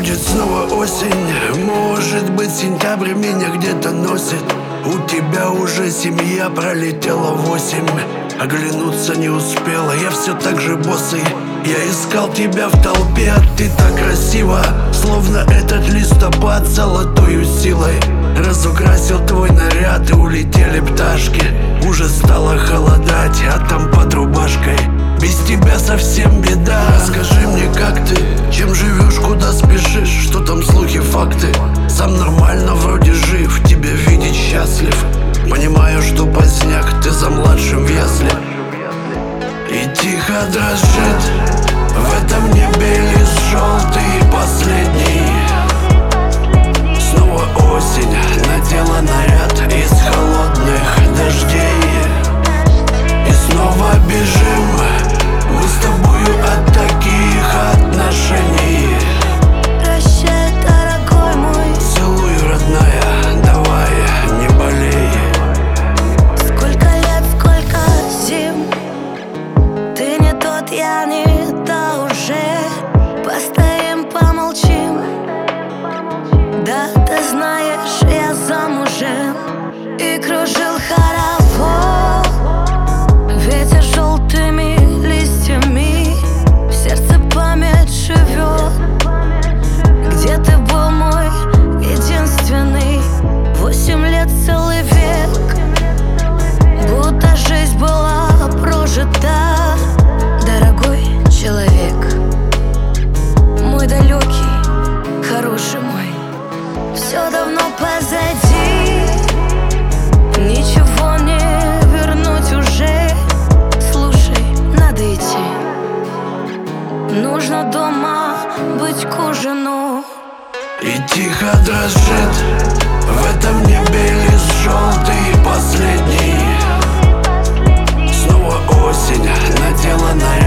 Будет снова осень, может быть сентябрь меня где-то носит. У тебя уже семья, пролетела 8. Оглянуться не успела, я все так же босый. Я искал тебя в толпе, а ты так красиво, словно этот листопад золотою силой разукрасил твой наряд, и улетели пташки. Уже стало холодать, а там под рубашкой без тебя совсем беда. Скажи мне, как ты, чем живешь, куда спешишь, что там слухи, факты? Сам нормально вроде жив, тебя видеть счастлив. Понимаю, что поздняк, ты за младшим в ясли. И тихо дрожит в этом небе лист желтый последний. Снова осень надела наряд из холодных дождей. И снова бежим мы с тобою от таких отношений. Прощай, дорогой мой. Целую, родная, давай, не болей. Сколько лет, сколько зим, ты не тот, я не та уже. Постоим, помолчим. Да, ты знаешь, я замужем. И кружил хоровод, ветер желтыми листьями. В сердце память живет. Где ты был, мой единственный? 8 лет, целый век, будто жизнь была прожита. Дорогой человек, мой далекий, хороший мой, все давно позади. Ничего не вернуть уже. Слушай, надо идти. Нужно дома быть к ужину. И тихо дрожит в этом небе лист желтый последний. Снова осень надела на